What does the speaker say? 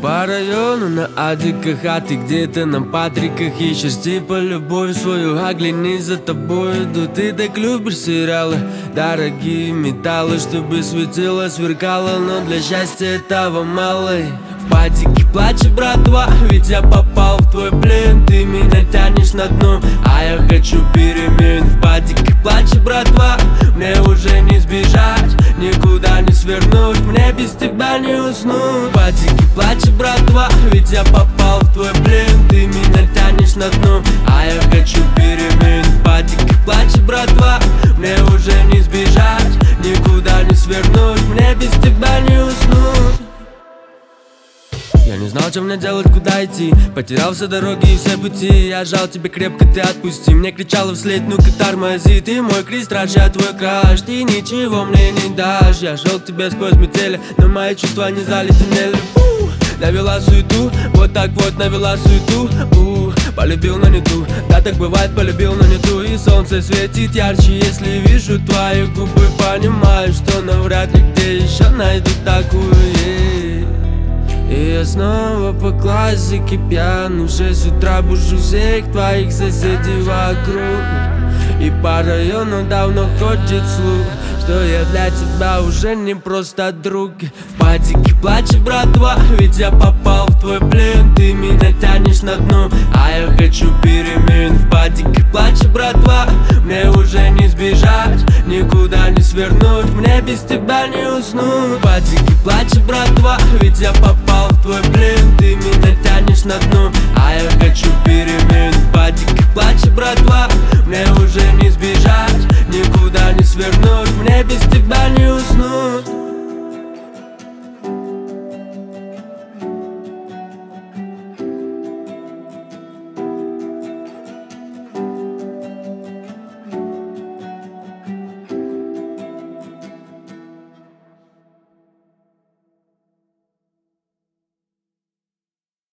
По району на адиках, а ты где-то на Патриках ищешь типа любовь свою, а гляни, за тобой идут. Ты так любишь сериалы, дорогие металлы, чтобы светило, сверкало, но для счастья этого мало. В падике плачет братва, ведь я попал в твой плен. Ты меня тянешь на дно, а я хочу перемен. В падике плачет братва, мне уже не сбежать, никуда не свернуть, мне без тебя не уснуть. В падике плачет братва, ведь я попал в твой плен. Ты меня тянешь на дно, а я хочу перемен. В падике плачет братва, мне уже не сбежать, никуда не свернуть, мне без тебя не уснуть. Я не знал, что мне делать, куда идти, потерял все дороги и все пути. Я жал тебе крепко, ты отпусти. Мне кричала вслед, ну-ка тормози. Ты мой крест, я твой краш, ты ничего мне не дашь. Я шел к тебе сквозь метели, но мои чувства не заледенели. Навела суету, вот так вот навела суету. Полюбил, но не ту, да так бывает, полюбил, но не ту. И солнце светит ярче, если вижу твои губы. Понимаю, что навряд ли где еще найду такую. И я снова по классике пьян, в 6 утра бужу всех твоих соседей вокруг. И по району давно ходит слух, что я для тебя уже не просто друг. В падике плачет братва, ведь я попал в твой плен. Ты меня тянешь на дно, а я хочу перемен. В падике плачет братва, мне уже не сбежать, никуда не свернуть, мне без тебя не уснуть. В падике плачет братва, ведь я попал в твой плен. Ты меня тянешь на дно, а я хочу